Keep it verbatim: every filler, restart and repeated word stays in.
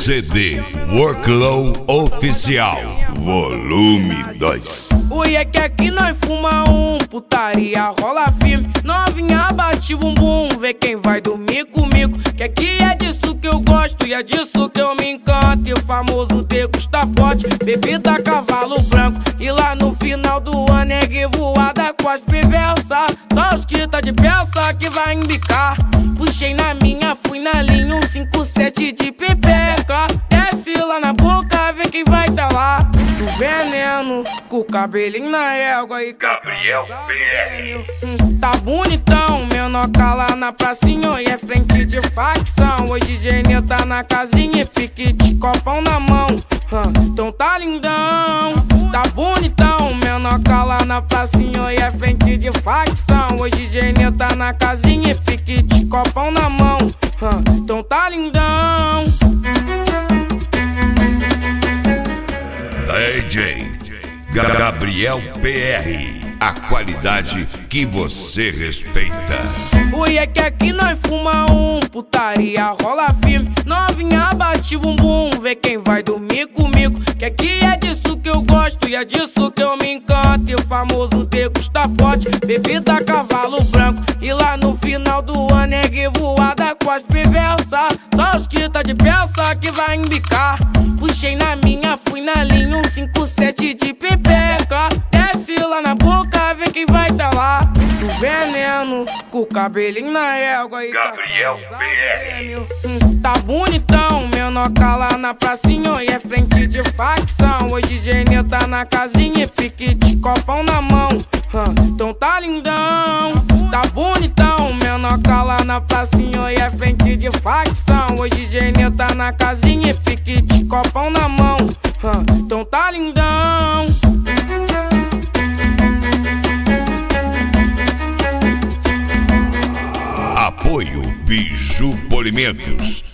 C D Workload Oficial, volume dois. Oi, é que aqui nós fuma um, putaria rola firme. Novinha bate bumbum, vê quem vai dormir comigo. Que aqui é disso que eu gosto e é disso que eu me encanto. E o famoso degusta forte, bebida cavalo branco. E lá no final do ano é voada com as perversas. Só os que tá de peça que vai embicar. Puxei na minha, fui na linha, um cinco sete de pepeca. Desce lá na boca, vê quem vai tá lá. Do veneno, com o cabelinho na régua e Gabriel P R. hum, Tá bonitão, menoca lá na pracinha e é frente de facção. Hoje D J Nil tá na casinha e pique de copão na mão. hum, Então tá lindão, tá bonitão, menoca lá na pracinha e é frente de facção. Hoje D J Nil tá na casinha e pique de copão na mão. hum, Então tá lindão. D J Gabriel P R, a qualidade que você respeita. Oi, é que aqui nós fuma um, putaria rola firme. Novinha bate bumbum, vê quem vai dormir comigo. Que aqui é disso que eu gosto e é disso que eu me encanto. E o famoso degusta forte, bebida cavalo branco. E lá no final do ano é voada com as perversas. Só os que tá de peça que vai embicar. Puxei na minha, fui na linha, um cinco sete de pepeca. Desce lá na boca, vê quem vai tá lá. Do veneno, com o cabelinho na régua e Gabriel P R. hum, Tá bonitão, menoca lá na pracinha e é frente de facção. Hoje D J Nil tá na casinha e pique de copão na mão. hum, Então tá lindão, tá bonitão, menoca lá na pracinha e é frente de facção. Hoje D J Nil tá na casinha e pique de copão na mão. hum, Então tá lindão. Apoio Biju Polimentos,